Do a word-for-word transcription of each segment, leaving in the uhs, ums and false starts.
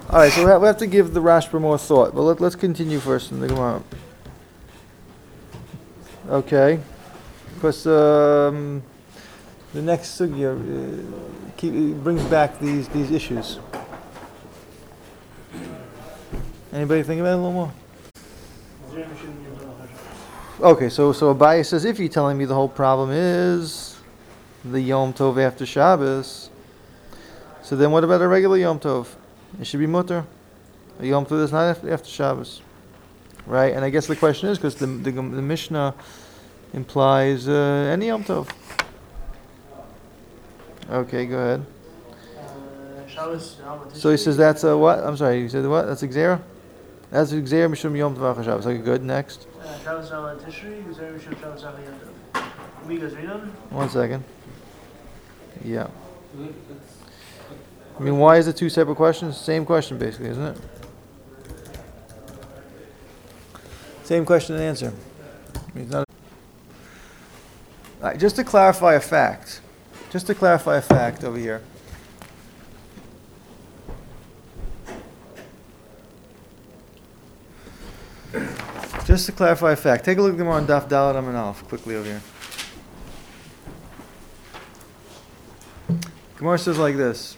All right, so we have, we have to give the Rashba more thought, but let, let's continue first in the Gemara. Okay, because um, the next sugya uh, keep, brings back these these issues. Anybody think about it a little more? Okay, so so Abaye says, if you're telling me the whole problem is the Yom Tov after Shabbos, so then what about a regular Yom Tov? It should be mutter. A Yom Tov is not after, after Shabbos, right? And I guess the question is because the, the the Mishnah implies uh, any Yom Tov. Okay, go ahead. Uh, Shabbos, so he says that's a what? I'm sorry, you said what? That's a Gzera? That's a Gzera Mishum Yom Tov Achar Shabbos. Okay, good. Next. Uh, Shabbos al Tishri, Gzera Mishum Shabbos al Yom Tov. Migas read on? One second. Yeah. I mean, why is it two separate questions? Same question, basically, isn't it? Same question and answer. I mean, it's not. All right, just to clarify a fact. Just to clarify a fact over here. Just to clarify a fact. Take a look at them on Daf Daled Amud Aleph quickly over here. Gemara says like this.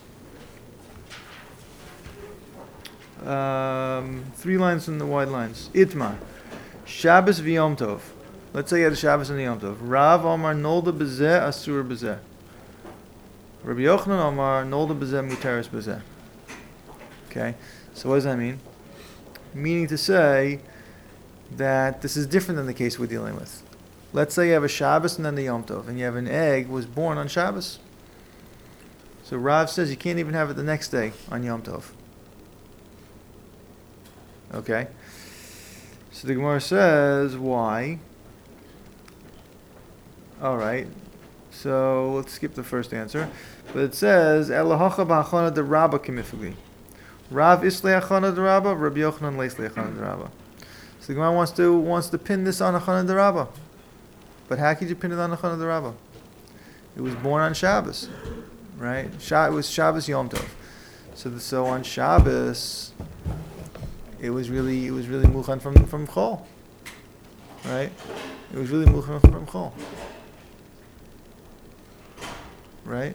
Um, three lines from the wide lines. Itmar. Shabbos v'Yom Tov. Let's say you had a Shabbos and a Yom Tov. Rav Omar nolda b'zeh asur b'zeh. Rabbi Yochanan Omar nolda b'zeh mutaris b'zeh. Okay, so what does that mean? Meaning to say that this is different than the case we're dealing with. Let's say you have a Shabbos and then the Yom Tov, and you have an egg was born on Shabbos. So Rav says you can't even have it the next day on Yom Tov. Okay. So the Gemara says, why? All right. So let's skip the first answer. But it says, Elahacha b'achana de Rabba kimifugli. Rav islei achana de Rabba, Rabbi Yochanan leislei achana de Rabba. So the Gemara wants to wants to pin this on achana de Rabba. But how could you pin it on achana de Rabba? It was born on Shabbos, right? It was Shabbos Yom Tov. So the, so on Shabbos, it was really it was really muchan from from Chol, right? It was really muchan from Chol, right?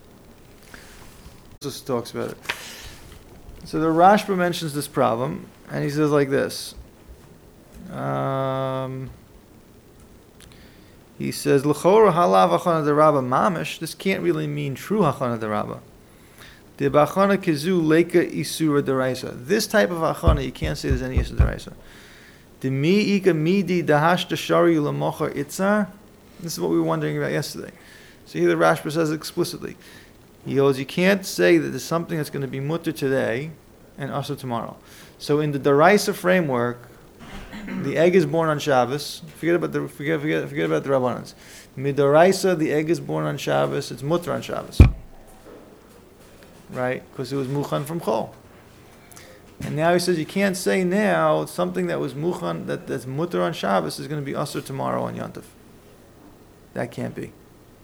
Just talks about it. So the Rashba mentions this problem, and he says like this. Um, he says, "L'chora halav hachana derabba mamish." This can't really mean true hachana derabba. The b'achana kizu leka isura deraisa. This type of hachana, you can't say there's any isura deraisa. The mi ika midi dahash dashari lamocher itzar. This is what we were wondering about yesterday. So here the Rashba says explicitly. He goes, you can't say that there's something that's going to be mutter today and also tomorrow. So in the deraisa framework, the egg is born on Shabbos. Forget about the forget forget forget about the Rabbanans. Midoraisa, the egg is born on Shabbos. It's mutter on Shabbos. Right? Because it was muchan from Chol. And now he says you can't say now something that was muchan, that, that's mutter on Shabbos is going to be usher tomorrow on Yom Tov. That can't be.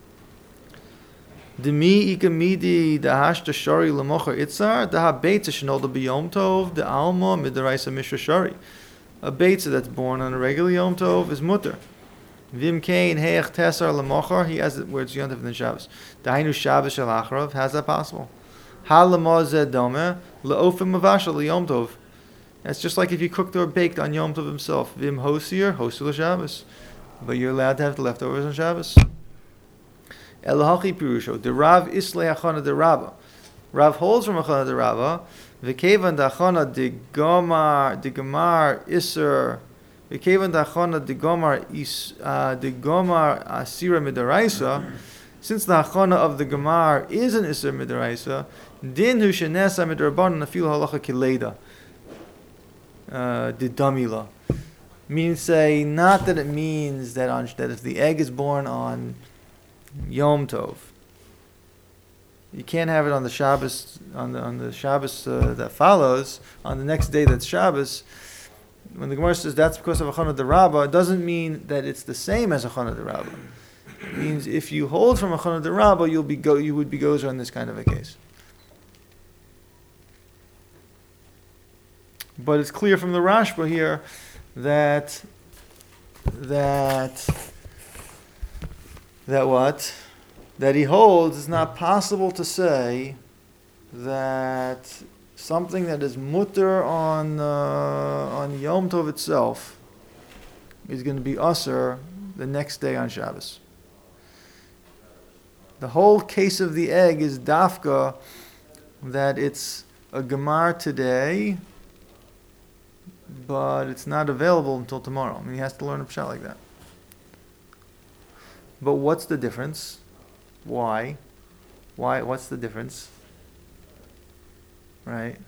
Demi ikamidi dahash dashari lamocher itzar daha beitza shenolda b'yom tov the alma midaraisa mishra shari. A beitza that's born on a regular Yom Tov is mutter. Vim kain heich tesar lamocher. He has it where it's Yom Tov and Shabbos. Dahainu Shabbos shel acharav. How's that possible? Halamazeh dome leofim mavashal Yom Tov. That's just like if you cooked or baked on Yom Tov himself. Vim hosier hosel Shabbos, but you're allowed to have the leftovers on Shabbos. Elahachi pirusho the Rav islei achana de Rabba. Rav holds from achana de Rabba. V'kevan dachana de gomar de gomar iser. V'kevan dachana de gomar is de gomar asira midaraisa. Since the hachana of the Gemar is an Isser Midaraisa, din hu shenesa midrabanan afil halacha kileda. The damila means say not that it means that on that if the egg is born on Yom Tov, you can't have it on the Shabbos on the on the Shabbos uh, that follows on the next day that's Shabbos. When the Gemara says that's because of hachana d'Rabba, it doesn't mean that it's the same as hachana d'Rabba. It means if you hold from hachana d'Rabba, you'll be go, you would be gozer on this kind of a case. But it's clear from the Rashba here that that that what? That he holds it's not possible to say that something that is mutter on uh, on Yom Tov itself is going to be usher the next day on Shabbos. The whole case of the egg is dafka that it's a gemar today, but it's not available until tomorrow. I mean, he has to learn a pshat like that. But what's the difference? Why? Why? What's the difference? Right?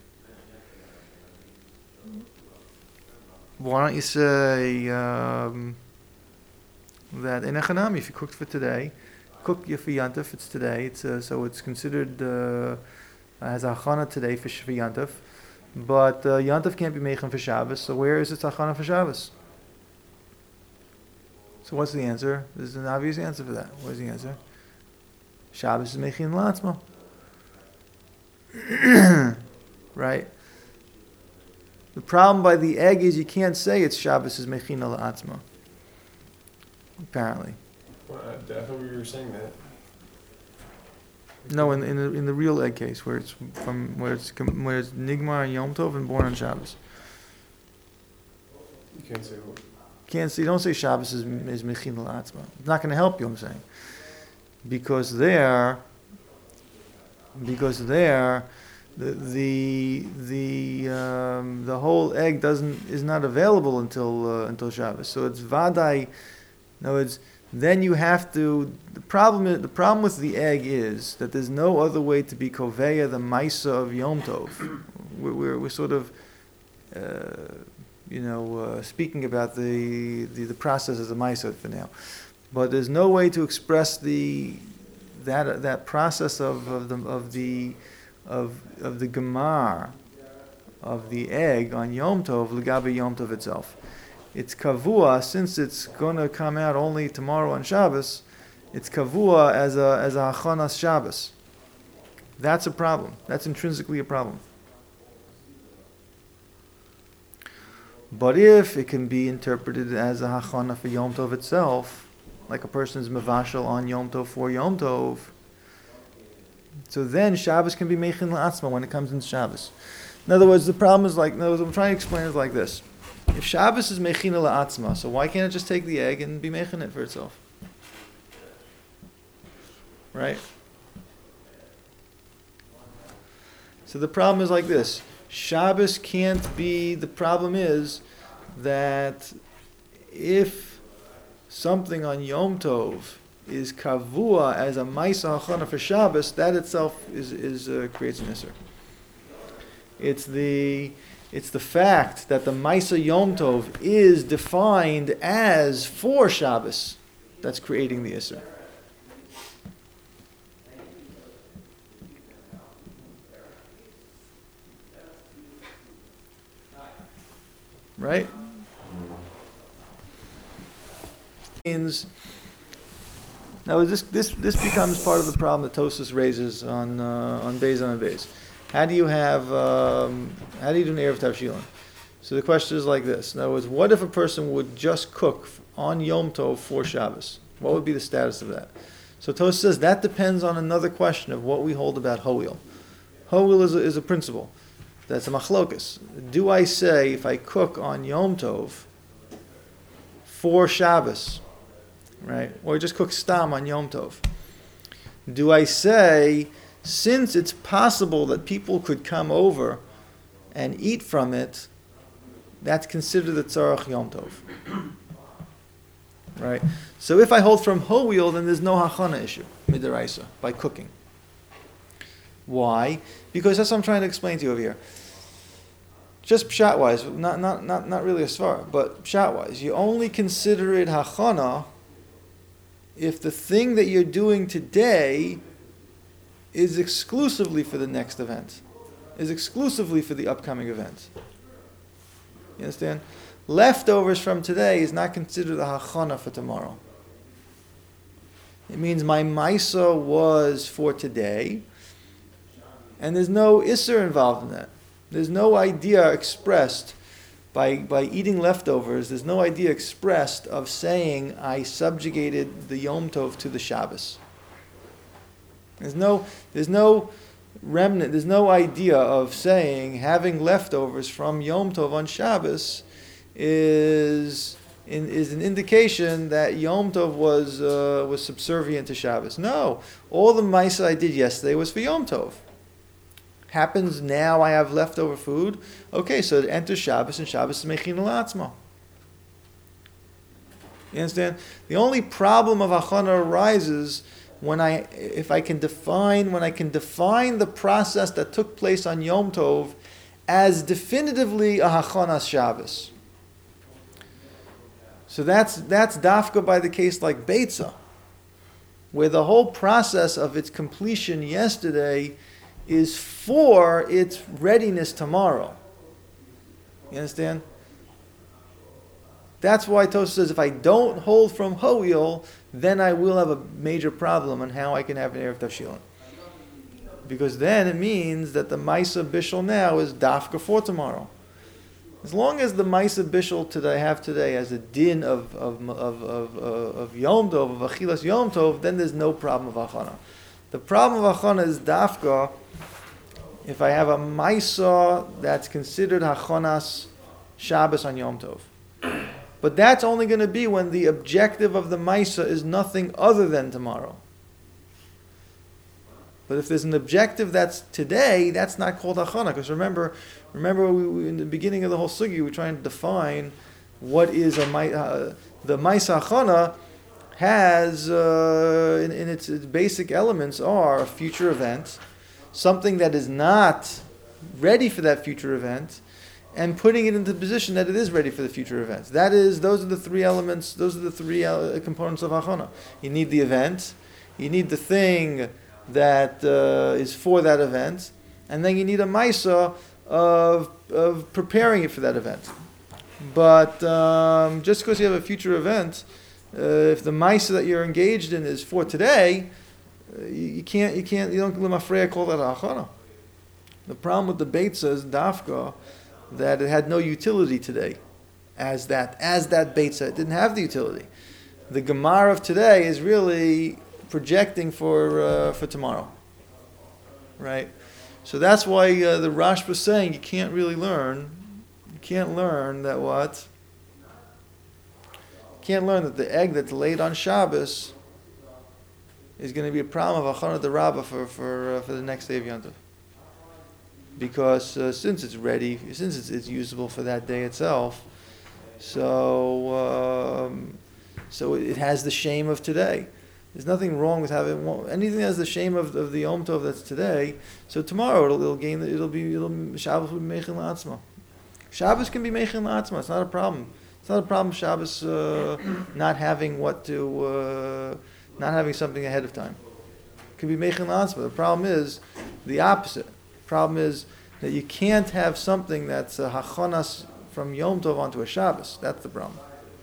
Why don't you say um, that in Echanami, if you cooked for today, cook your for Yantef, it's today, it's uh, so it's considered uh, as a chana today for for Yantef, but uh, Yantef can't be meichen for Shabbos, so where is it chana for Shabbos? So what's the answer? There's an obvious answer for that. What is the answer? Shabbos is meichen la'atzma. Right? The problem by the egg is you can't say it's Shabbos is mechina la'atzma. Apparently. Well, I, I thought we were saying that. No, in in the, in the real egg case, where it's from where it's com- where it's nigmar and Yom Tov and born on Shabbos. You can't say what. Can't say. Don't say Shabbos is is mechina la'atzma. It's not going to help you. I'm saying because there, because there. The the the um, the whole egg doesn't is not available until uh, until Shabbos. So it's vadai. In other words, then you have to. The problem is, the problem with the egg is that there's no other way to be koveya the maisa of Yom Tov. We're we're, we're sort of uh, you know uh, speaking about the, the the process as a maisa for now, but there's no way to express the that that process of of the of the of of the gemar of the egg on Yom Tov, l'gabe Yom Tov itself. It's kavua, since it's going to come out only tomorrow on Shabbos, it's kavua as a as a hachanas Shabbos. That's a problem. That's intrinsically a problem. But if it can be interpreted as a hachana for Yom Tov itself, like a person's mevashel on Yom Tov for Yom Tov, so then Shabbos can be mechin la'atzma when it comes in Shabbos. In other words, the problem is like, in other words, what I'm trying to explain is like this. If Shabbos is mechin la'atzma, so why can't it just take the egg and be mechin it for itself? Right? So the problem is like this. Shabbos can't be, the problem is that if something on Yom Tov is kavua as a ma'isa hachana for Shabbos, that itself is is uh, creates an isser. It's the it's the fact that the ma'isa Yom Tov is defined as for Shabbos that's creating the isser. Right? Means. Now this this this becomes part of the problem that Tosfos raises on uh, on Beis on Beis. How do you have um, how do you do an erev tavshilin? So the question is like this. In other words, what if a person would just cook on Yom Tov for Shabbos? What would be the status of that? So Tosfos says that depends on another question of what we hold about ho'il. Ho'il is a, is a principle. That's a machlokus. Do I say if I cook on Yom Tov for Shabbos, right, or just cook stam on Yom Tov, do I say, since it's possible that people could come over and eat from it, that's considered the tzarach Yom Tov? Right? So if I hold from ho'il, then there's no hachana issue, midaraisa, by cooking. Why? Because that's what I'm trying to explain to you over here. Just pshat-wise, not, not, not, not really a svara, but pshat-wise, you only consider it hachana if the thing that you're doing today is exclusively for the next event, is exclusively for the upcoming event. You understand? Leftovers from today is not considered a hachana for tomorrow. It means my maisa was for today, and there's no isser involved in that. There's no idea expressed by by eating leftovers. There's no idea expressed of saying I subjugated the Yom Tov to the Shabbos. There's no there's no remnant. There's no idea of saying having leftovers from Yom Tov on Shabbos is in, is an indication that Yom Tov was uh, was subservient to Shabbos. No, all the Maisa I did yesterday was for Yom Tov. Happens now I have leftover food. Okay, so it enters Shabbos, and Shabbos is Mechin L'Atzmo. You understand? The only problem of Hachana arises when I, if I can define, when I can define the process that took place on Yom Tov as definitively a Hachanas Shabbos. So that's that's dafka by the case like Beitza, where the whole process of its completion yesterday is for its readiness tomorrow. You understand? That's why Tosfos says if I don't hold from Ho'il, then I will have a major problem on how I can have an Erev Tavshilin. Because then it means that the Maisa Bishul now is dafka for tomorrow. As long as the Maisa Bishul that I have today has a din of of of of, of Yom Tov, of Achilas Yom Tov, then there's no problem of Achana. The problem of Achana is dafka if I have a Maisa that's considered Hachanas Shabbos on Yom Tov. But that's only going to be when the objective of the Maisa is nothing other than tomorrow. But if there's an objective that's today, that's not called Hachana. Because remember, remember we, we, in the beginning of the whole sugi, we were trying to define what is a uh, the Maisa Hachana has uh, in, in its, its basic elements are a future event, something that is not ready for that future event, and putting it into the position that it is ready for the future event. That is, those are the three elements, those are the three uh, components of Hachana. You need the event, you need the thing that uh, is for that event, and then you need a Maisa of, of preparing it for that event. But um, just because you have a future event, uh, if the Maisa that you're engaged in is for today, uh, you, you can't, you can't, you don't lemafreya call that Hachana. The problem with the Beitza is dafka, that it had no utility today as that as that Beitza. It didn't have the utility. The Gemara of today is really projecting for uh, for tomorrow. Right? So that's why uh, the Rash was saying you can't really learn, you can't learn that what? You can't learn that the egg that's laid on Shabbos is going to be a problem of Achana de Rabbah for, for, uh, for the next day of Yom Tov. Because uh, since it's ready, since it's, it's usable for that day itself, so um, so it has the shame of today. There's nothing wrong with having anything that has the shame of, of the Yom Tov that's today. So tomorrow it'll, it'll gain. It'll be. It'll Shabbos will be Mechin L'Atzma. Shabbos can be Mechin L'Atzma. It's not a problem. It's not a problem. Shabbos uh, not having what to, uh, not having something ahead of time. It can be Mechin L'Atzma. The problem is the opposite. Problem is that you can't have something that's a hachanas from Yom Tov onto a Shabbos. That's the problem.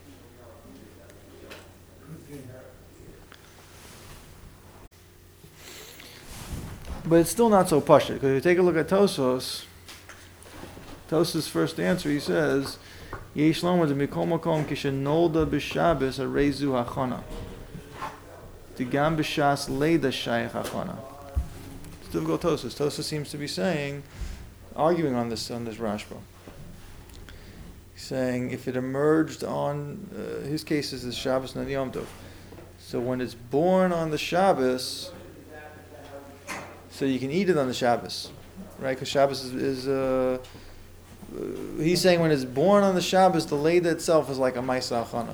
But it's still not so pashut, because if you take a look at Tosfos, Tosfos' first answer, he says, Yesh lomad mikol makom kishenolda b'Shabbos areizu hachana. Tigam b'shas leida shayach hachana. It's difficult Tosfos. Tosfos seems to be saying, arguing on this on this Rashba. He's saying if it emerged on uh, his case is the Shabbos and the Yom Tov. So when it's born on the Shabbos, so you can eat it on the Shabbos, right? Because Shabbos is, is uh, uh, he's saying when it's born on the Shabbos, the Leida itself is like a Maisa Achana,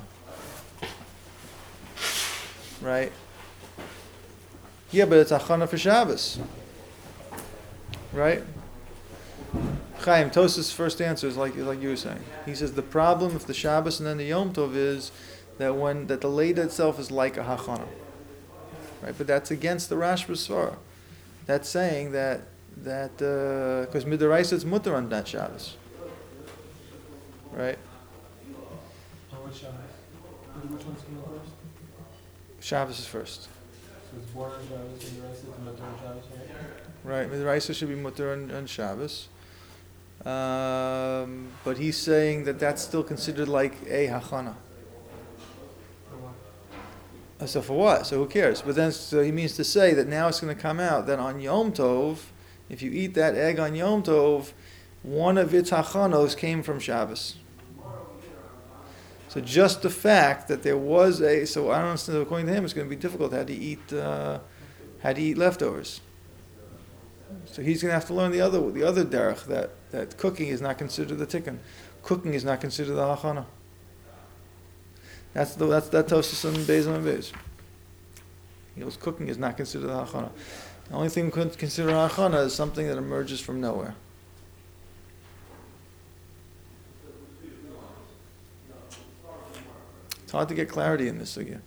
right? Yeah, but it's Achana for Shabbos. Right? Chaim, Tosfos' first answer is like like you were saying. He says the problem with the Shabbos and then the Yom Tov is that when that the Leida itself is like a Hachana. Right? But that's against the Rashba Svara. That's saying that that because uh, Midaraisa is mutter on that Shabbos. Right? On which Shabbos? Which one's coming first? Shabbos is first. So it's born on Shabbos and the rest is mutter on Shabbos, right? Right, Midaraisa should be mutter on, on Shabbos. Um, but he's saying that that's still considered like a hachana. For what? Uh, So for what? So who cares? But then so he means to say that now it's going to come out that on Yom Tov, if you eat that egg on Yom Tov, one of its hachanos came from Shabbos. So just the fact that there was a, so I don't understand, according to him, it's going to be difficult how to eat, uh, how to eat leftovers. So he's going to have to learn the other, the other derech, that, that cooking is not considered the tikkun. Cooking is not considered the hachana. That's the, that's that Tosfos on Beis and Beis. He goes, cooking is not considered the hachana. The only thing we could consider hachana is something that emerges from nowhere. It's hard to get clarity in this again.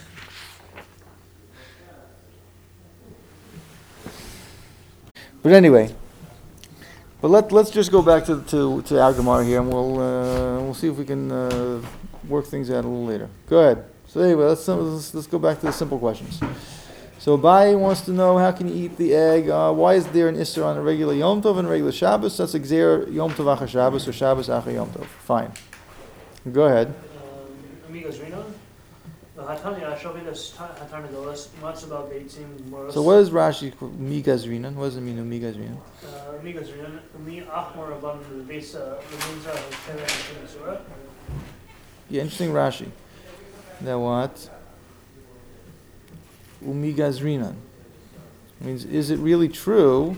But anyway, but let let's just go back to to to our Gemara here, and we'll uh, we'll see if we can uh, work things out a little later. Go ahead. So anyway, let's let's, let's go back to the simple questions. So Abai wants to know, how can you eat the egg? Uh, why is there an Isser on a regular Yom Tov and a regular Shabbos? That's a Gzeir Yom Tov Achar Shabbos or Shabbos Achar Yom Tov. Fine. Go ahead. Amigos Reno. The Hatanya Shovidas Hatarnagolas, much about Beitzim Moros. So what is Rashi Migas Rinan? What does it mean, Migas Rinan? Amigos Reno, Umi Achmor Abam Besa, Remunza, Kevin, and Surah. Yeah, interesting Rashi. That what? Umigas Rinan. Means, is it really true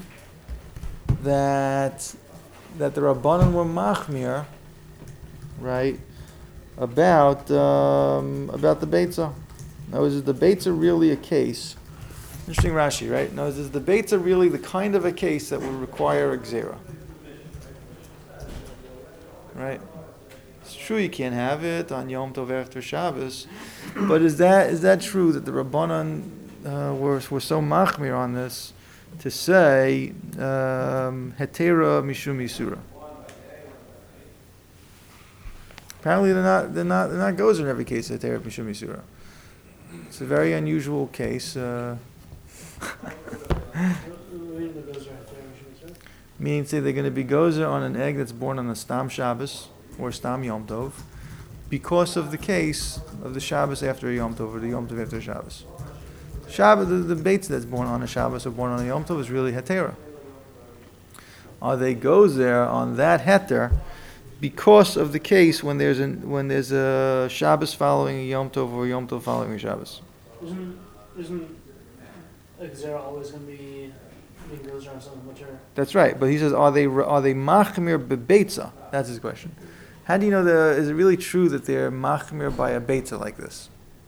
that that the Rabbanan were machmir, right, about um, about the Beitzah? Now, is the Beitzah really a case? Interesting Rashi, right? Now, is the Beitzah really the kind of a case that would require a Gzera? Right? It's true you can't have it on Yom Tov after Shabbos, but is that is that true that the Rabbanan uh, were were so machmir on this to say um, hetera mishum yisura? Apparently, they're not they're not they're not gozer in every case hetera mishum yisura. It's a very unusual case. Uh, meaning, say they're going to be gozer on an egg that's born on a Stam Shabbos or Stam Yom Tov, because of the case of the Shabbos after a Yom Tov or the Yom Tov after a Shabbos. Shabbos, the, the Beitz that's born on a Shabbos or born on a Yom Tov is really hetera. Are they gozer on that heter because of the case when there's an when there's a Shabbos following a Yom Tov or a Yom Tov following a Shabbos? Isn't isn't a Gzera always going to be being gozer on something which are? That's right, but he says, are they are they machmir bebeitza? That's his question. How do you know the? Is it really true that they're machmir by a beitza like this?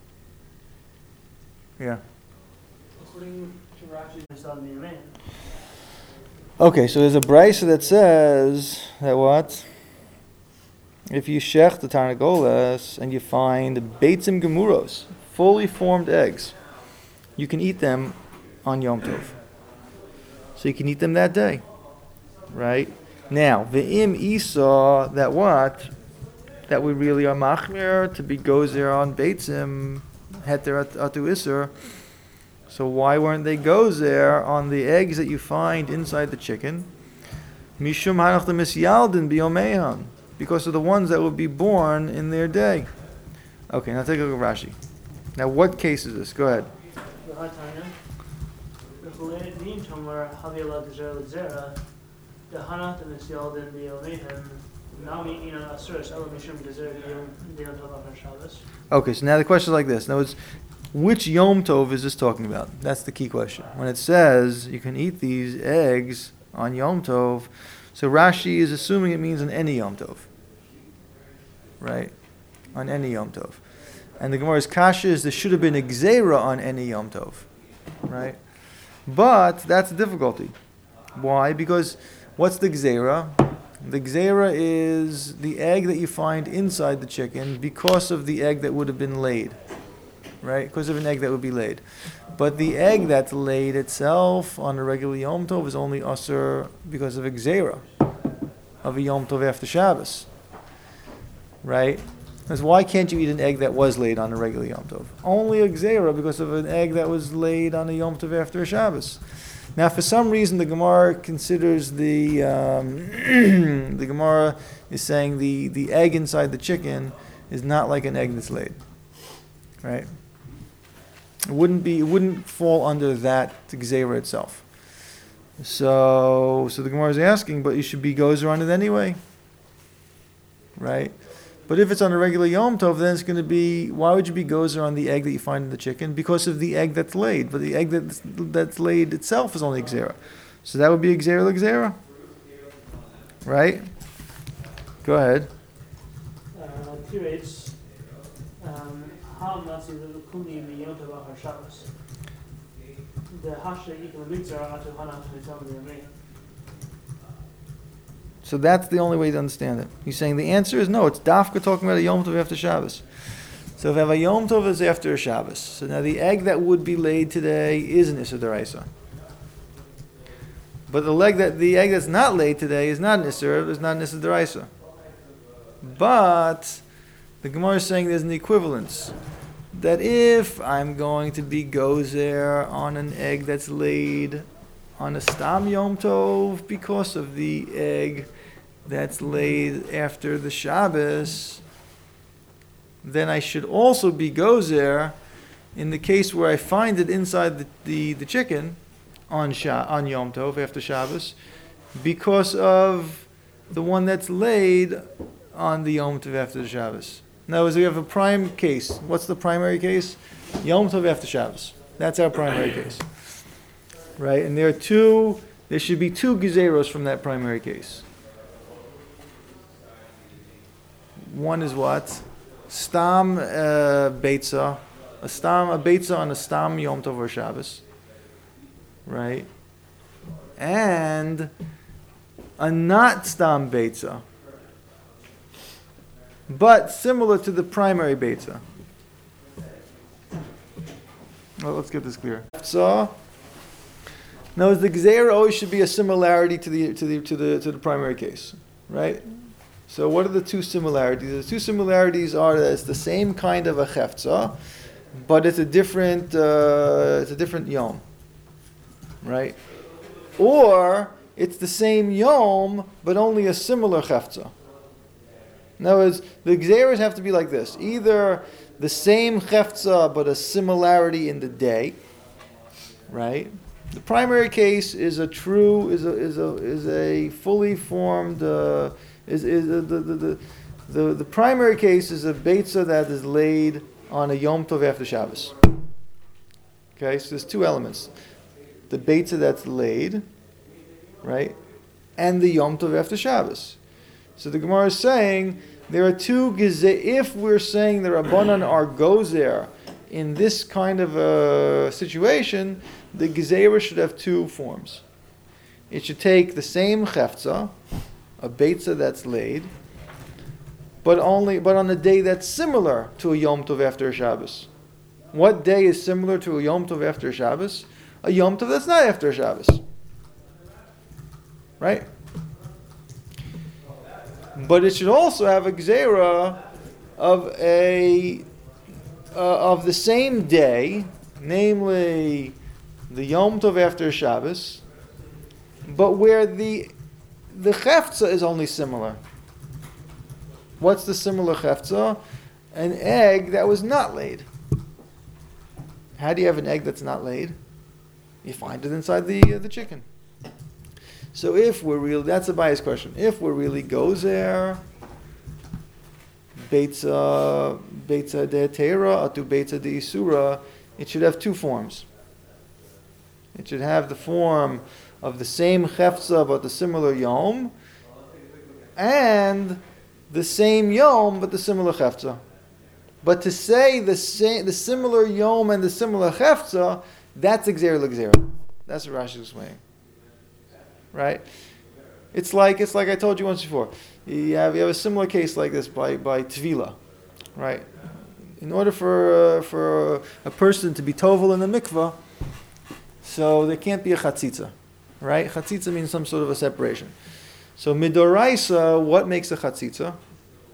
Yeah. According to Rashi, it's not being made. Okay, so there's a brisa that says that what? If you shech the tarnagolas and you find beitzim gemuros, fully formed eggs, you can eat them on Yom Tov. So you can eat them that day, right? Now, ve'im isa, that what? That we really are machmir to be gozer on beitzim heter atu iser. So why weren't they gozer on the eggs that you find inside the chicken? Mishum hanach the misyaldin biyomehan, because of the ones that will be born in their day. Okay, now take a look at Rashi. Now, what case is this? Go ahead. The Hatanya. The Chulei Din Tomer Havila Gzera Gzera. The Hanat and the Sialdin Biyomehan. Nami Ina Asuris Ela Mishum Gzera Dion Tov Shabbos. Okay, so now the question is like this. Now, it's which Yom Tov is this talking about? That's the key question. When it says you can eat these eggs on Yom Tov, so Rashi is assuming it means on any Yom Tov. Right? On any Yom Tov. And the Gemara's kasha is there should have been a Gzeira on any Yom Tov. Right? But that's the difficulty. Why? Because what's the Gzeira? The Gzeira is the egg that you find inside the chicken because of the egg that would have been laid. Right? Because of an egg that would be laid. But the egg that's laid itself on a regular Yom Tov is only usher because of a Gzeira of a Yom Tov after Shabbos. Right? Because why can't you eat an egg that was laid on a regular Yom Tov? Only a Gzeira because of an egg that was laid on a Yom Tov after a Shabbos. Now, for some reason, the Gemara considers the um, the Gemara is saying the, the egg inside the chicken is not like an egg that's laid, right? It wouldn't be. It wouldn't fall under that gzeira itself. So, so the Gemara is asking, but you should be gozer on it anyway, right? But if it's on a regular Yom Tov, then it's going to be, why would you be gozer on the egg that you find in the chicken? Because of the egg that's laid. But the egg that's, that's laid itself is only gzera. So that would be gzera l'gzera. Right? Go ahead. Uh, Tirates, um, how Nazi the Kundi in the Yom Tov Achar Shabbos. The Hasha Ikal Mitzvah Atu Hana Shaitam Yomei. So that's the only way to understand it. He's saying the answer is no. It's Dafka talking about a Yom Tov after Shabbos. So if I have a Yom Tov is after a Shabbos. So now the egg that would be laid today is an Issa D'Oraisa. But the leg that the egg that's not laid today is not an Issa, it's not an Issa D'Oraisa. But the Gemara is saying there's an equivalence. That if I'm going to be gozer on an egg that's laid on a Stam Yom Tov because of the egg that's laid after the Shabbos, then I should also be gozer in the case where I find it inside the, the, the chicken on Sha, on Yom Tov after Shabbos because of the one that's laid on the Yom Tov after the Shabbos. In other words, we have a prime case. What's the primary case? Yom Tov after Shabbos. That's our primary case. Right? And there are two, there should be two gezeros from that primary case. One is what? Stam uh, Beitza. A Stam, a Beitza on a Stam Yom Tov or Shabbos. Right? And a not Stam Beitza. But similar to the primary Beitza. Well, let's get this clear. So, now the Gzeira always should be a similarity to the to the to the to the primary case, right? So what are the two similarities? The two similarities are that it's the same kind of a Chefza, but it's a different uh, it's a different Yom, right? Or it's the same Yom, but only a similar Chefza. In other words, the Gzeiras have to be like this: either the same Chefza, but a similarity in the day, right? The primary case is a true, is a is a is a fully formed, uh, is is a, the, the the the the primary case is a beitza that is laid on a Yom Tov after Shabbos. Okay, so there's two elements: the beitza that's laid, right, and the Yom Tov after Shabbos. So the Gemara is saying there are two gezeh. If we're saying the Rabbanan are gozer in this kind of a situation, the gezeira should have two forms. It should take the same chefza, a beitza that's laid, but only but on a day that's similar to a Yom Tov after a Shabbos. What day is similar to a Yom Tov after a Shabbos? A Yom Tov that's not after a Shabbos. Right? But it should also have a gezeira of a uh, of the same day, namely the Yom Tov after Shabbos, but where the the chefza is only similar. What's the similar chefza? An egg that was not laid. How do you have an egg that's not laid? You find it inside the uh, the chicken. So if we're real, that's a biased question. If we're really gozer, beitza beitza de teira atu beitza de isura, it should have two forms. It should have the form of the same chefza but the similar yom, and the same yom but the similar chefza. But to say the same, the similar yom and the similar chefza, that's gzeira l'gzeira. That's what Rashi is explaining. Right? It's like it's like I told you once before. You have you have a similar case like this by by tvila, right? In order for uh, for a person to be tovel in the mikvah, so there can't be a chatzitza, right? Chatzitza means some sort of a separation. So midoraisa, what makes a chatzitza?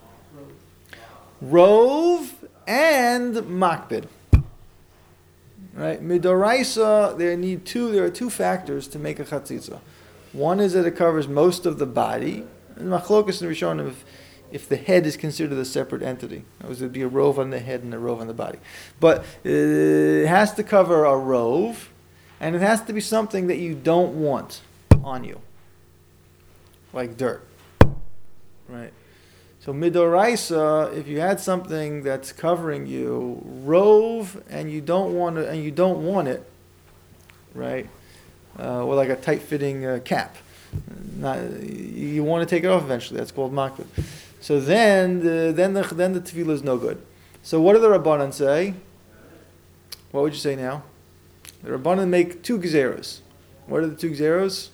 Rove and makbid. In Right? Midoraisa, there need two. There are two factors to make a chatzitza. One is that it covers most of the body. And machlokas and Rishonim, if, if the head is considered a separate entity, it would be a rove on the head and a rove on the body. But it has to cover a rove, and it has to be something that you don't want on you, like dirt. Right? So midoraisa, if you had something that's covering you, rove, and you don't want to, and you don't want it, right? Uh, or like a tight-fitting uh, cap. Not, you want to take it off eventually. That's called makbid. So then, the, then the then the tefillah is no good. So what do the Rabbanan say? What would you say now? The Rabbanan make two gezeros. What are the two gezeros?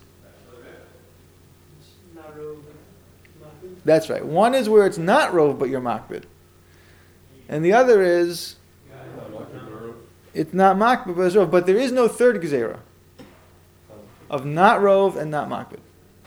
Not rove, makbid. That's right. One is where it's not rove, but you're makbid. And the other is, it's not makbid, but it's rove. But there is no third gezerah of not rove and not makbid.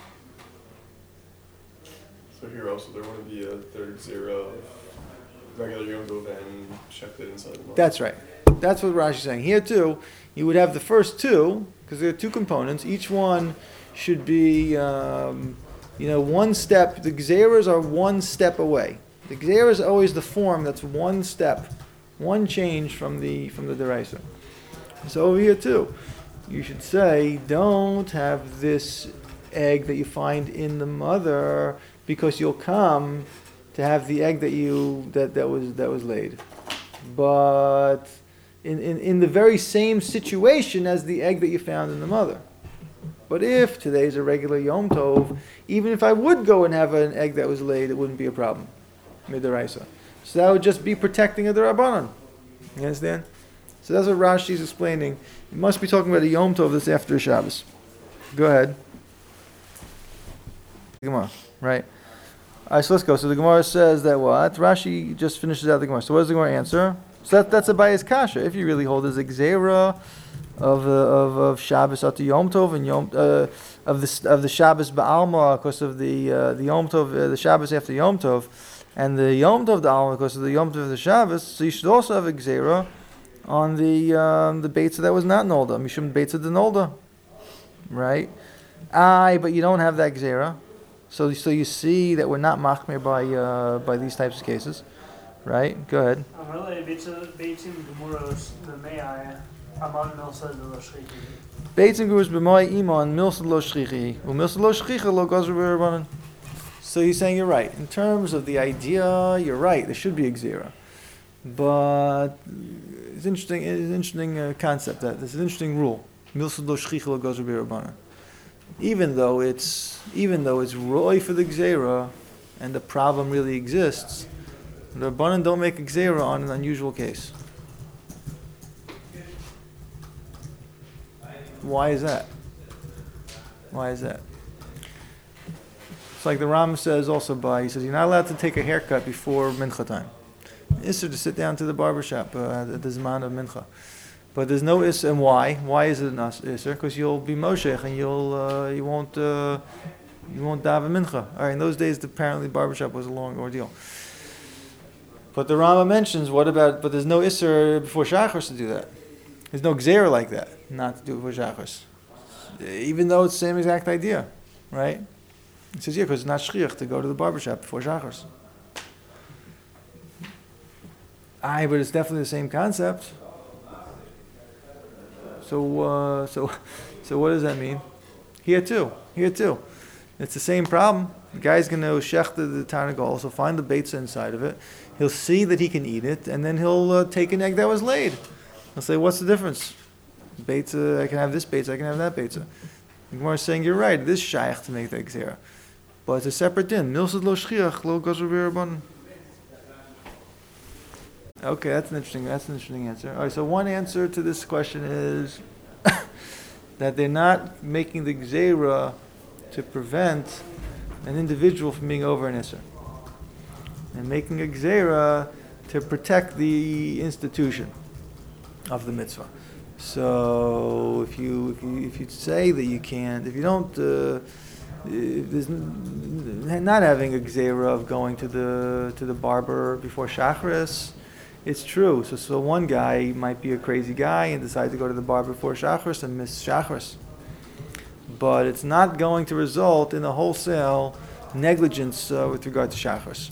So here also there wouldn't be a third zero of regular Yom Tov and shechted inside the month. That's right. That's what Rashi's saying. Here too, you would have the first two, because there are two components. Each one should be, um, you know, one step. The gzeras are one step away. The gzera is always the form that's one step, one change from the from the deraisa. So over here too, you should say, don't have this egg that you find in the mother, because you'll come to have the egg that you that, that was that was laid. But in, in, in the very same situation as the egg that you found in the mother. But if today's a regular Yom Tov, even if I would go and have an egg that was laid, it wouldn't be a problem. Midaraisa. So that would just be protecting of the Rabbanan. You understand? So that's what Rashi is explaining. You must be talking about a Yom Tov that's after Shabbos. Go ahead. Gemara, right? All right, so let's go. So the Gemara says that what? Rashi just finishes out the Gemara. So what does the Gemara answer? So that, that's a bias kasha. If you really hold as a gzera of, uh, of of Shabbos at the Yom Tov and Yom uh, of the of the Shabbos Ba'alma, because of the uh, the Yom Tov, uh, the Shabbos after Yom Tov, and the Yom Tov the Alma because of the Yom Tov of the Shabbos. So you should also have a gzera on the um, the beitza that was not nolda, mishum beitza de nolda, right? Aye, but you don't have that gzera. So, so you see that we're not machmir by uh, by these types of cases, right? Go ahead. Really, beitzim gemuros b'mei amon milsa de lo shchichi. Beitzim gemuros b'mei imon milsa lo shchichi, u'milsa lo shchicha lo gazru b'rabbanan. So you're saying you're right in terms of the idea. You're right. There should be a gzera, but it's interesting. It's an interesting uh, concept. That there's an interesting rule. Milsa lo shchicha lo gazru b'rabbanan. Even though it's even though it's roy for the gzera, and the problem really exists, the Rabbanan don't make a gzera on an unusual case. Why is that? Why is that? It's like the Ram says also by, he says you're not allowed to take a haircut before mincha time. Isser to sit down to the barber shop uh, at the zman of mincha. But there's no is, and why? Why is it an isser? Because you'll be moshech and you'll uh, you won't uh, you won't daven mincha. All right, in those days apparently barbershop was a long ordeal. But the Rama mentions what about? But there's no isser before shachris to do that. There's no gzera like that not to do it before shachris, even though it's the same exact idea, right? It says yeah, because it's not shchiach to go to the barbershop before shachris. Aye, but it's definitely the same concept. So, uh, so, so what does that mean? Here too, here too. It's the same problem. The guy's going to shecht the tarnagol, so find the beitza inside of it. He'll see that he can eat it, and then he'll uh, take an egg that was laid. He'll say, what's the difference? Beitza, I can have this beitza, I can have that beitza. The Gemara is saying, you're right, this shaykh to make the gzera. But it's a separate din. Milsad lo shchiach, lo gazru b'rabbanan. Okay, that's an interesting. That's an interesting answer. All right, so one answer to this question is that they're not making the gzera to prevent an individual from being over an isser, and making a gzera to protect the institution of the mitzvah. So if you if you if you say that you can't, if you don't, uh, if there's n- not having a gzera of going to the to the barber before shachris. It's true. So, so one guy might be a crazy guy and decide to go to the bar before Shachris and miss Shachris. But it's not going to result in a wholesale negligence uh, with regard to Shachris.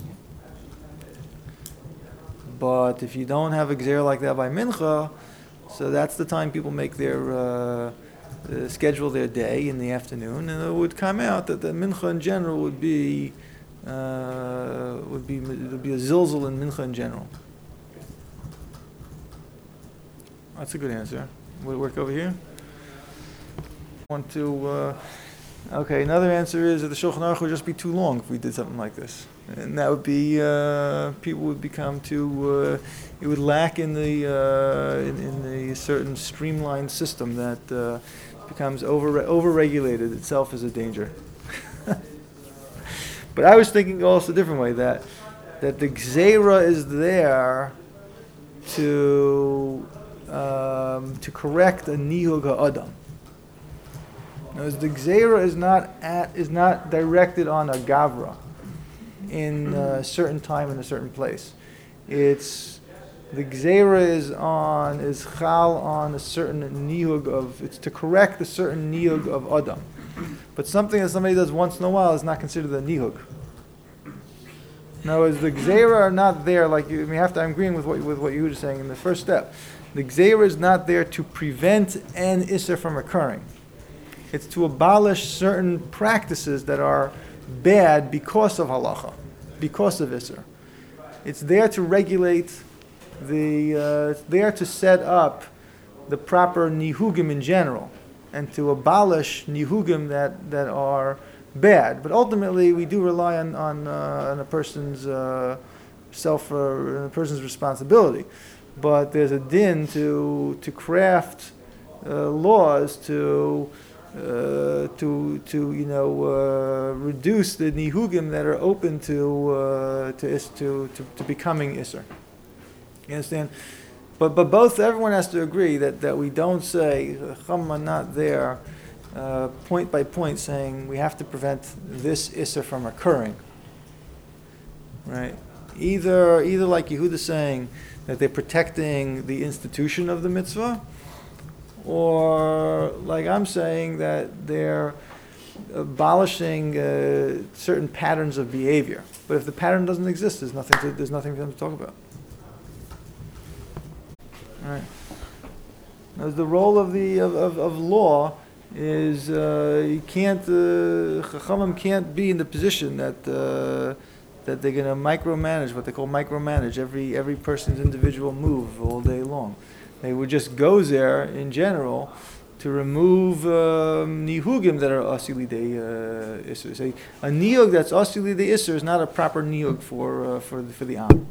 But if you don't have a gzeira like that by Mincha, so that's the time people make their, uh, uh, schedule their day in the afternoon, and it would come out that the Mincha in general would be, uh, would be, it would be a zilzal in Mincha in general. That's a good answer. Would it work over here? Want to, uh, okay, another answer is that the Shulchan Aruch would just be too long if we did something like this. And that would be, uh, people would become too, uh, it would lack in the, uh, in, in the certain streamlined system that uh, becomes over over-regulated itself is a danger. But I was thinking also a different way, that, that the Gzeira is there to, um, to correct a Nihug HaAdam. As the Gzeira is not at, is not directed on a Gavra in a certain time in a certain place. It's the Gzeira is on is Chal on a certain nihug of it's to correct a certain nihug of Adam. But something that somebody does once in a while is not considered a nihug. In other words, the Gzeira are not there like you. I mean, you have to. I'm agreeing with what with what you were saying in the first step. The Gzeira is not there to prevent an Isser from occurring. It's to abolish certain practices that are bad because of halacha, because of Isser. It's there to regulate the, uh, it's there to set up the proper nihugim in general, and to abolish nihugim that, that are bad. But ultimately, we do rely on, on, uh, on a person's uh, self, uh, a person's responsibility. But there's a din to, to craft uh, laws to Uh, to to you know uh, reduce the nihugim that are open to uh, to, is, to to to becoming iser. You understand? But but both everyone has to agree that, that we don't say Chama not there uh, point by point saying we have to prevent this iser from occurring. Right? Either either like Yehuda saying that they're protecting the institution of the mitzvah, or like I'm saying that they're abolishing uh, certain patterns of behavior. But if the pattern doesn't exist, there's nothing to, there's nothing for them to talk about. All right. Now, the role of the of, of, of law is uh, you can't uh, Chachamim can't be in the position that uh, that they're going to micromanage, what they call micromanage every every person's individual move all day long. They would just go there in general to remove um, nihugim that are asili de uh, isser. Say a nihug that's asili de isser is not a proper nihug for uh, for the, for the am.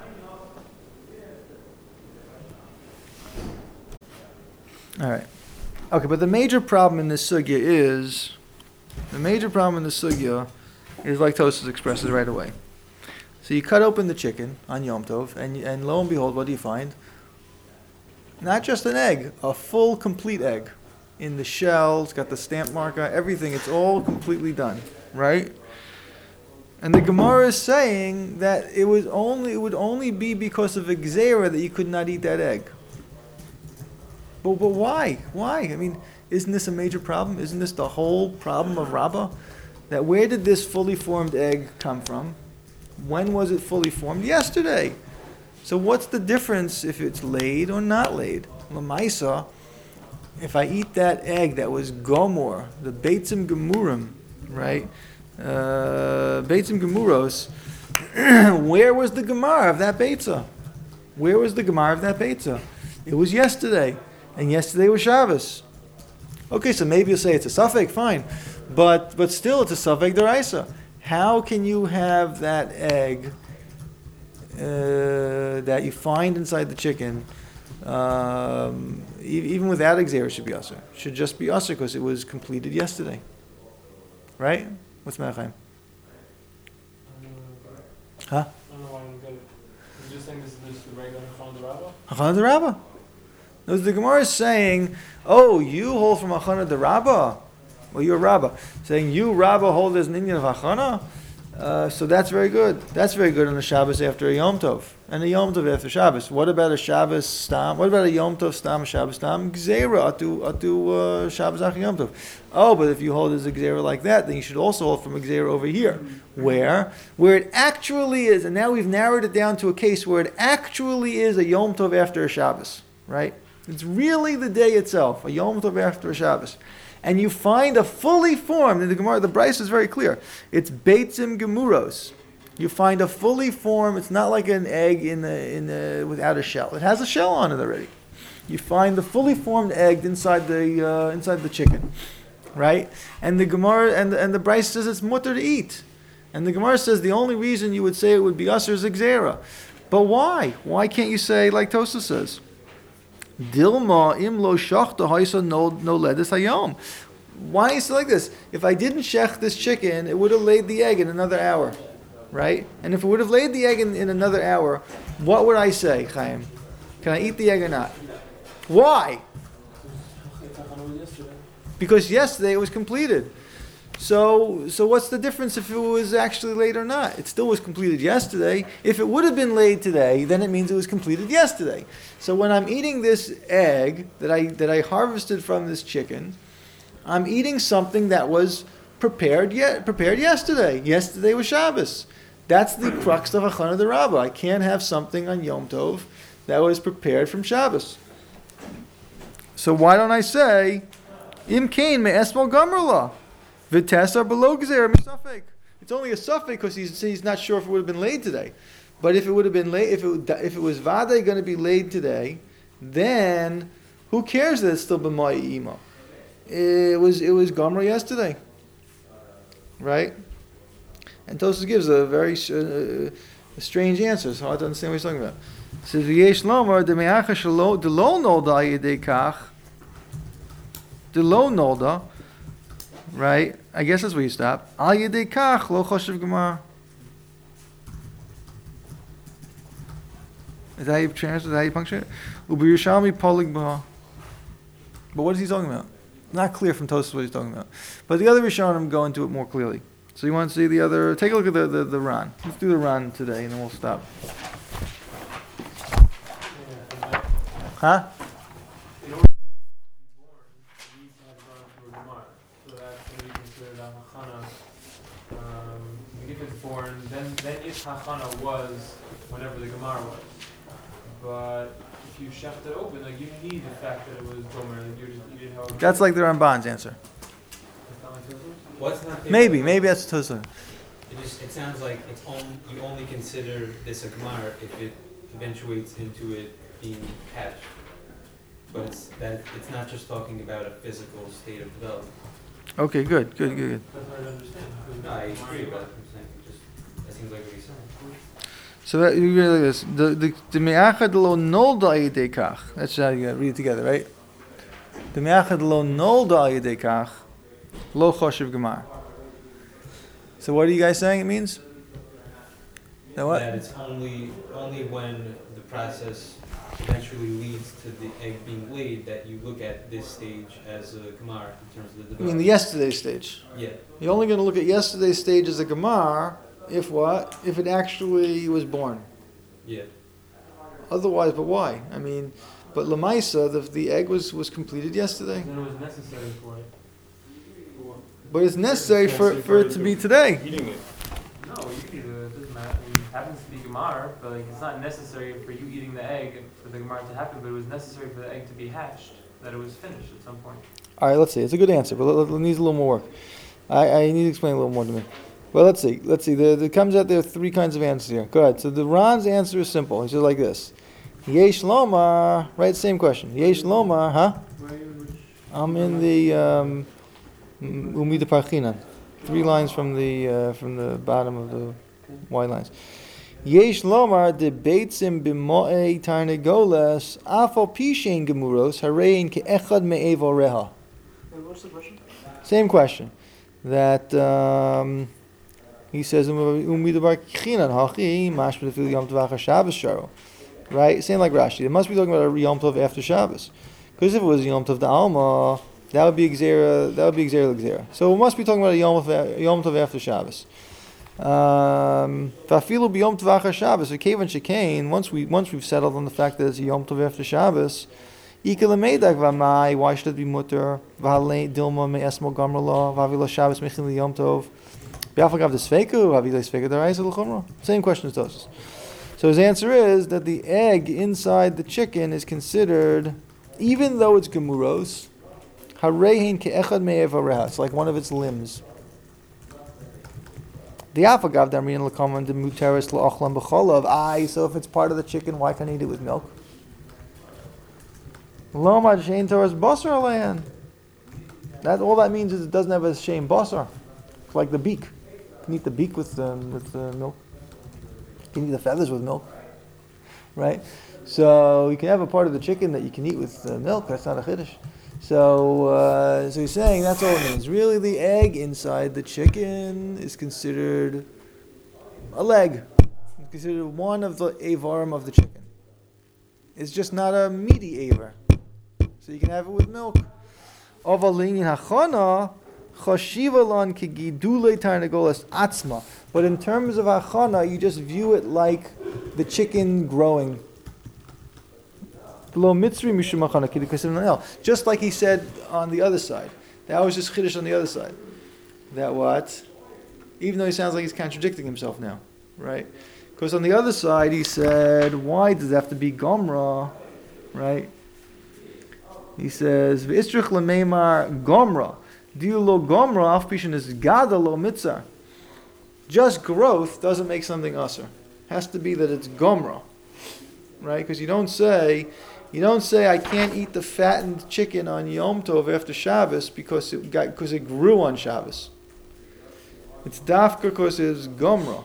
All right, okay. But the major problem in this sugya is the major problem in the sugya is like Tosfos expresses right away. So you cut open the chicken on Yom Tov, and and lo and behold, what do you find? Not just an egg, a full, complete egg. In the shell, it's got the stamp marker, everything, it's all completely done, right? And the Gemara is saying that it was only it would only be because of a gzeira that you could not eat that egg. But, but why? Why? I mean, isn't this a major problem? Isn't this the whole problem of Rabbah? That where did this fully formed egg come from? When was it fully formed? Yesterday. So what's the difference if it's laid or not laid? Lamaisa, if I eat that egg that was gomor, the beitzim gemurim, right? Uh, beitzim gemuros, where was the gemar of that beitza? Where was the gemar of that beitza? It was yesterday, and yesterday was Shabbos. Okay, so maybe you'll say it's a suffix, fine, but but still it's a suffix deraisa. How can you have that egg Uh, that you find inside the chicken, um, e- even without exer, should be usher. Should just be usher because it was completed yesterday, right? What's Mechaim? Huh? I don't know why I don't get it. You're just saying this is just the regular Hachana D'Rabba? Hachana D'Rabba. No, the Gemara is saying, oh, you hold from Hachana D'Rabba. Well, you're Rabba. Saying you, Rabba, hold as an Indian of Hachana. Uh, so that's very good. That's very good on a Shabbos after a Yom Tov. And a Yom Tov after Shabbos. What about a Shabbos Stam? What about a Yom Tov Stam, a Shabbos Stam? Gzeira, atu, atu uh, Shabbos Ach Yom Tov. Oh, but if you hold as a Gzeira like that, then you should also hold from a Gzeira over here. Where? Where it actually is, and now we've narrowed it down to a case where it actually is a Yom Tov after a Shabbos. Right? It's really the day itself, a Yom Tov after a Shabbos. And you find a fully formed, in the Gemara, the Bryce is very clear. It's Beitzim Gemuros. You find a fully formed, it's not like an egg in the, in the, without a shell. It has a shell on it already. You find the fully formed egg inside the uh, inside the chicken, right? And the Gemara and the, and the Bryce says it's mutter to eat. And the Gemara says the only reason you would say it would be usher is Xera. But why? Why can't you say like Tosa says? Dilma imlo shachta haisa no no ledis hayom. Why is it like this? If I didn't shech this chicken, it would have laid the egg in another hour, right? And if it would have laid the egg in, in another hour, what would I say, Chaim? Can I eat the egg or not? Why? Because yesterday it was completed. So, so what's the difference if it was actually laid or not? It still was completed yesterday. If it would have been laid today, then it means it was completed yesterday. So when I'm eating this egg that I that I harvested from this chicken, I'm eating something that was prepared yet prepared yesterday. Yesterday was Shabbos. That's the crux of Hachana de Rabbah. I can't have something on Yom Tov that was prepared from Shabbos. So why don't I say, Im Kain me esmal gamerla? Vitessa below Gzera misafek. It's only a suffix because he's he's not sure if it would have been laid today. But if it would have been laid, if it if it was Vade going to be laid today, then who cares that it's still b'mai ima? It was it was Gomer yesterday, right? And Tosfos gives a very uh, a strange answer. It's hard to understand what he's talking about. It says V'yesh lomar de me'acha shelo de lo nolda yedei kach de lo nolda. Right? I guess that's where you stop. Al yedei kach lo choshev gemara. Is that how you translate? Is that how you punctuate it? Ubi Yerushalmi polig b'ha. But what is he talking about? Not clear from Tosfos what he's talking about. But the other Rishonim go into it more clearly. So you want to see the other? Take a look at the the, the Ran. Let's do the Ran today, and then we'll stop. Huh? Then, then if Hachana was whatever the Gemara was. But if you shecht it open, like you need the fact that it was Gomer, like you're just eating how. That's like the Ramban's answer. What's not Maybe, maybe that's Tosfos. It just it sounds like it's only you only consider this a Gemara if it eventuates into it being hatched. But it's that it's not just talking about a physical state of development. Okay, good, good, good, good. That's hard to understand. No, I agree about it. That seems like what he's saying. So that, you read like this: the the the me'achad lo nolda yedei kach. That's how you gotta read it together, right? The me'achad lo nolda yedei kach lo choshev gemar. So what are you guys saying? It means that what? That it's only only when the process eventually leads to the egg being laid that you look at this stage as a gemar in terms of the development. I mean the yesterday stage. Yeah. You're only going to look at yesterday's stage as a gemar if what? If it actually was born. Yeah. Otherwise, but why? I mean, but Lamaisa, the the egg was, was completed yesterday. Then it was necessary for it. But it's necessary for, for it to be today. Eating it. No, you can do it. It doesn't matter. It happens to be Gemar, but like it's not necessary for you eating the egg for the Gemar to happen. But it was necessary for the egg to be hatched, that it was finished at some point. All right, let's see. It's a good answer, but it needs a little more work. I, I need to explain a little more to me. Well, let's see. Let's see. There, there comes out there are three kinds of answers here. Go ahead. So the Ran's answer is simple. He says like this: Yesh Lomar. Right, same question. Yesh Lomar, huh? I'm in the um, Umida Parchinan. Three lines from the uh, from the bottom of the white lines. Yesh Lomar de Beitzim b'mo'ei tarnegoles afal pishen gemuros harein ke'echad me'evo reha. What's the question? Same question. That um, he says umidabar chinan hachi mashma tefil yom tov Shabbos sharo. Right, same like Rashi. It must be talking about a Yom Tov after Shabbos, because if it was Yom Tov the Alma, that would be Xera. That would be Xera Xera. So it must be talking about a Yom Tov, Yom Tov after Shabbos. Um, Vafilu b'yom tov achar Shabbos. So kevan shekain. Once we once we've settled on the fact that it's a yom tov after Shabbos, ika lemeidak v'mai. Why should it be mutter? V'halei dilma me'esmo gamrla. V'avila Shabbos mechin liyom tov. B'afagav desfeiku. V'avila desfeiku deraisa l'chumra. Same question as those. So his answer is that the egg inside the chicken is considered, even though it's gemuros, harehin ke'echad me'evareha. It's like one of its limbs. The afagav damrin l'kaman de muteris la'achlam b'cholav. Aye, so if it's part of the chicken, why can't I eat it with milk? Lo mad shein toras basar alein. That all that means is it doesn't have a shein basar. It's like the beak. You can eat the beak with um, with uh, milk. You can eat the feathers with milk, right? So you can have a part of the chicken that you can eat with uh, milk. That's not a chiddush. So, uh, so he's saying that's all it means. Really, the egg inside the chicken is considered a leg. It's considered one of the avarim of the chicken. It's just not a meaty avar. So you can have it with milk. Avalin hachana chashiva lan kigidule tarnagolas atzma. But in terms of achana, you just view it like the chicken growing. Just like he said on the other side. That was just chiddush on the other side. That what? Even though he sounds like he's contradicting himself now, right? Because on the other side he said, why does it have to be gomra, right? He says, v'istrich lemeimar gomra, diu lo gomra af pishin is gada lo mitzar. Just growth doesn't make something usher. Has to be that it's gomra, right? Because you don't say, you don't say I can't eat the fattened chicken on Yom Tov after Shabbos because it got because it grew on Shabbos. It's dafka because it's gomra,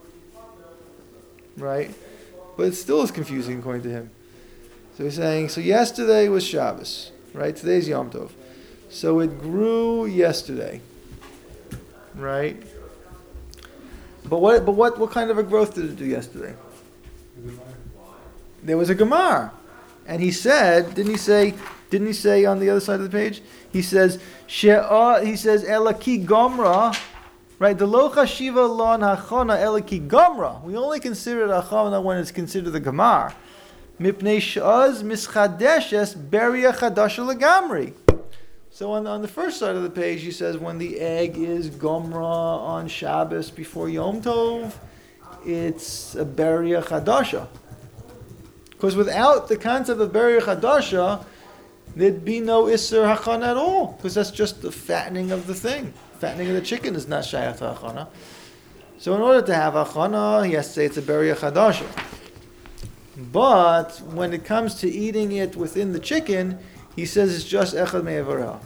right? But it still is confusing according to him. So he's saying, so yesterday was Shabbos, right? Today's Yom Tov. So it grew yesterday, right? But what? But what? What kind of a growth did it do yesterday? There was a gemar, and he said, didn't he say? Didn't he say on the other side of the page? He says, She'ah, he says, Elaki gomra, right? The lo chashiva lon hachana elaki gomra. We only consider it hachana when it's considered the gemar. Mipnei she'az mischadeshes beria chadasha legamri. So on, on the first side of the page, he says when the egg is gomra on Shabbos before Yom Tov, it's a beria chadasha. Because without the concept of beria chadasha, there'd be no isser hachana at all. Because that's just the fattening of the thing. Fattening of the chicken is not shayach to hachana. So in order to have hachana, he has to say it's a beria chadasha. But when it comes to eating it within the chicken, he says it's just echad me'evarah.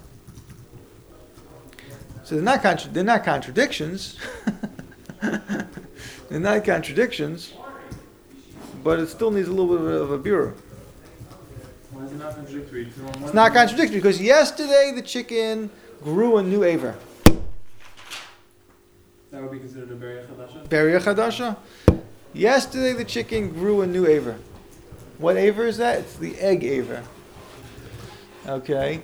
So they're not contra- they're not contradictions. They're not contradictions, but it still needs a little bit of a bureau. Why is it not contradictory? It's not contradictory because yesterday the chicken grew a new aver. That would be considered a beria chadasha? Beria chadasha. Yesterday the chicken grew a new aver. What aver is that? It's the egg aver. Okay.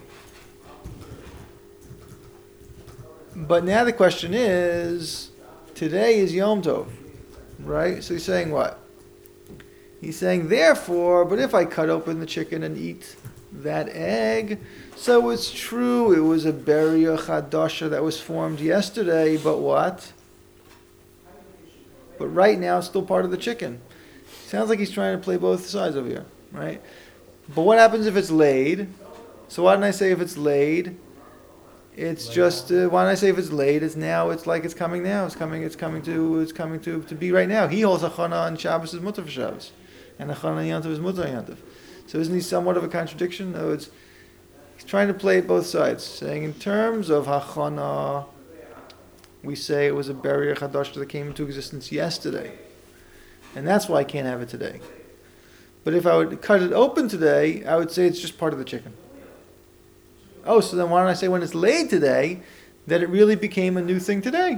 But now the question is, today is Yom Tov, right? So he's saying what? He's saying, therefore, but if I cut open the chicken and eat that egg, so it's true, it was a beria chadasha that was formed yesterday, but what? But right now it's still part of the chicken. Sounds like he's trying to play both sides over here, right? But what happens if it's laid? So why didn't I say if it's laid? It's just uh, why didn't I say if it's laid? It's now. It's like it's coming now. It's coming. It's coming to. It's coming to, to be right now. He holds achana on Shabbos is mutter for Shabbos, and achana on Yantav is mutter on Yantav. So isn't he somewhat of a contradiction? No, it's he's trying to play it both sides, saying in terms of hachana, we say it was a beria chadasha that came into existence yesterday, and that's why I can't have it today. But if I would cut it open today, I would say it's just part of the chicken. Oh, so then why don't I say when it's laid today, that it really became a new thing today?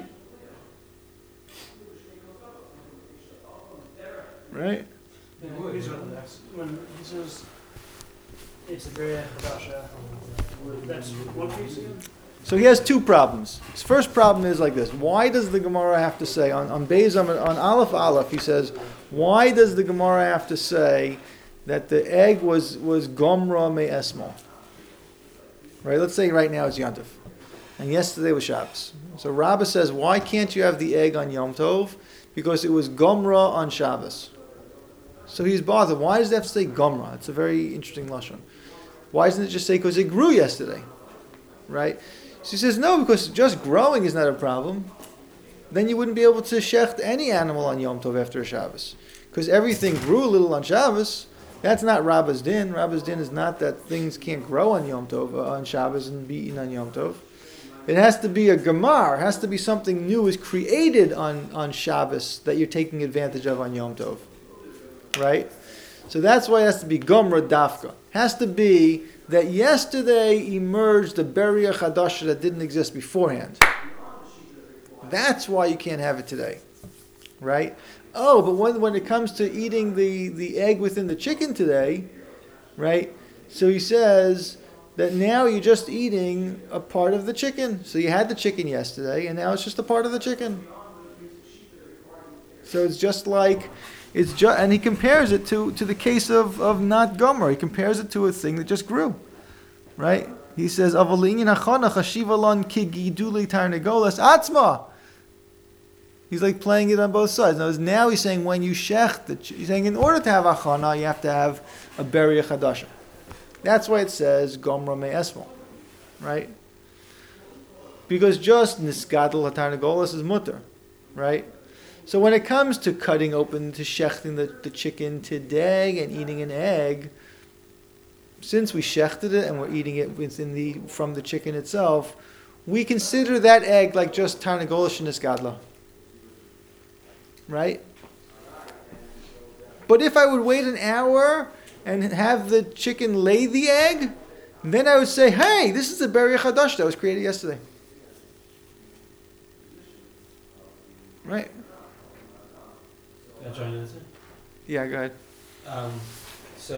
Right? Yeah, here's what that's- when he says it's a beria chadasha, that's what piece again? So he has two problems. His first problem is like this. Why does the Gemara have to say, on, on Beis Amud, on Aleph Aleph, he says, why does the Gemara have to say that the egg was, was Gomra me Esmo? Right, let's say right now it's Yom Tov. And yesterday was Shabbos. So Rabbah says, why can't you have the egg on Yom Tov? Because it was Gomra on Shabbos. So he's bothered. Why does it have to say Gomra? It's a very interesting lashon. Why doesn't it just say because it grew yesterday? Right? So he says, no, because just growing is not a problem. Then you wouldn't be able to shecht any animal on Yom Tov after a Shabbos. Because everything grew a little on Shabbos. That's not Rabbah's din. Rabbah's din is not that things can't grow on Yom Tov, uh, on Shabbos and be eaten on Yom Tov. It has to be a gemar. It has to be something new is created on, on Shabbos that you're taking advantage of on Yom Tov. Right? So that's why it has to be gomra dafka. It has to be that yesterday emerged a beria chadasha that didn't exist beforehand. That's why you can't have it today. Right? Oh, but when, when it comes to eating the, the egg within the chicken today, right? So he says that now you're just eating a part of the chicken. So you had the chicken yesterday, and now it's just a part of the chicken. So it's just like, it's just, and he compares it to, to the case of, of not gomer. He compares it to a thing that just grew, right? He says, "Avalin achana chashivalon ki giduli tarnegolas atzma." He's like playing it on both sides. Now, now he's saying when you shech, the, he's saying in order to have achana, you have to have a beria chadasha. That's why it says gomra me esmo, right? Because just nisgadol hatarnegolas is mutter, right? So when it comes to cutting open, to shechting the, the chicken today and eating an egg, since we shechted it and we're eating it within the from the chicken itself, we consider that egg like just tarnegolas nisgadla. Right? But if I would wait an hour and have the chicken lay the egg, then I would say, hey, this is the beria chadash that was created yesterday. Right? Can I try an answer? Yeah, go ahead. Um,